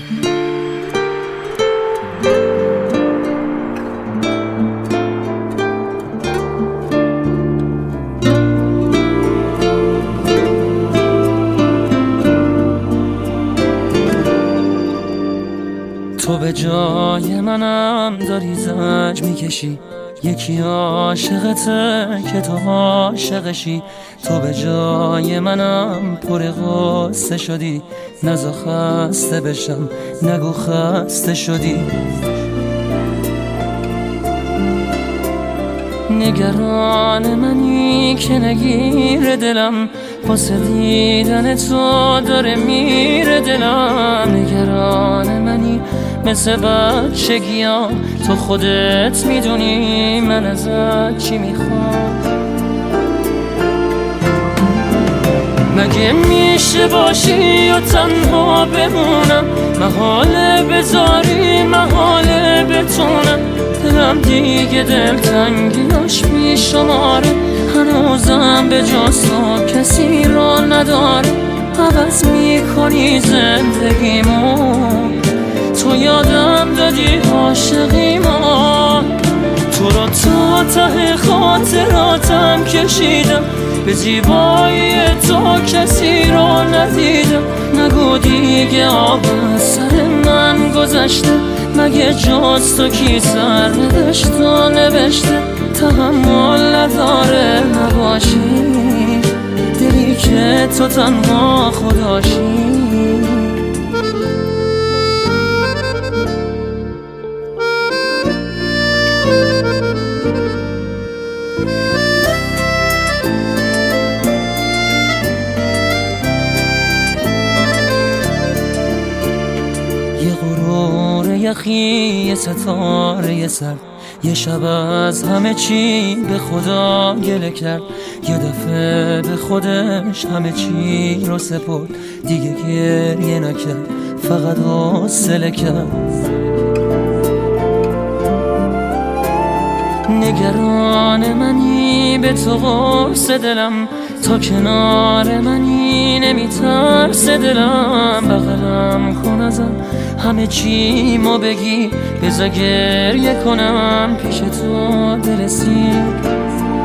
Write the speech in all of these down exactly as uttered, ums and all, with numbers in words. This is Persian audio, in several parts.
تو به جای منم داری زنج میکشی، یکی عاشقته که تو عاشقشی. تو به جای منم پر غصه شدی، نزا خسته بشم نگو خسته شدی. نگران منی که نگیر دلم، واسه دیدن تو داره میره دلم. نگران منی مثل بچگیام، تو خودت میدونی من ازت چی میخوام. مگه میشه باشی و تنها بمونم، محاله بذاری محاله بتونم. دلم دیگه دلتنگیاش میشماره، هنوزم به جز تو کسی را نداره. عوض میکنی زندگیمو، تو یادم دادی عاشقیمو. تو را تا ته خاطراتم کشیدم، به زیبایی تو کسی را ندیدم. نگو دیگه آب از سر من گذشته، مگه جز تو کی سر نداشت و نوشته. تحمل نداره نباشی، دلی که تو تنها خداشی. یه غرور یخی، یه ستاره سر، یه شب از همه چی به خدا گله کرد. یه دفعه به خودش همه چی رو سپرد، دیگه گریه نکرد فقط حوصله کرد. نگران منی به تو قرص دلم، تا کنار منی نمیترس دلم. بغلم کن ازم همه چی مو بگی، بذار گریه کنم پیش تو دل سیر.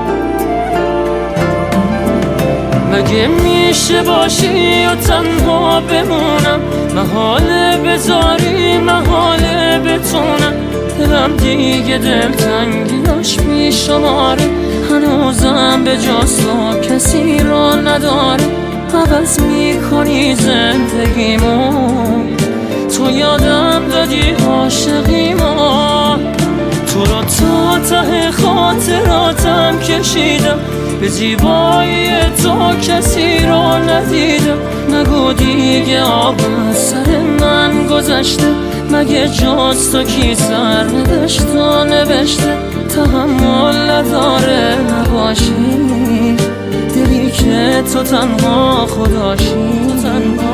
مگه میشه باشی و تنها بمونم، محاله بذاری محاله بتونم. دلم دیگه دلتنگیاش میشماره، هنوزم به جز تو کسی را نداره. عوض میکنی زندگیمو، تو یادم دادی عاشقیمو. تو را تا ته خاطراتم کشیدم، به زیبایی تو کسی را ندیدم. نگو دیگه آب از سر من گذشته، مگه جز تو کی سر نداشت و نوشته. تحمل نداره نباشی، دلی که تو تنها خداشی.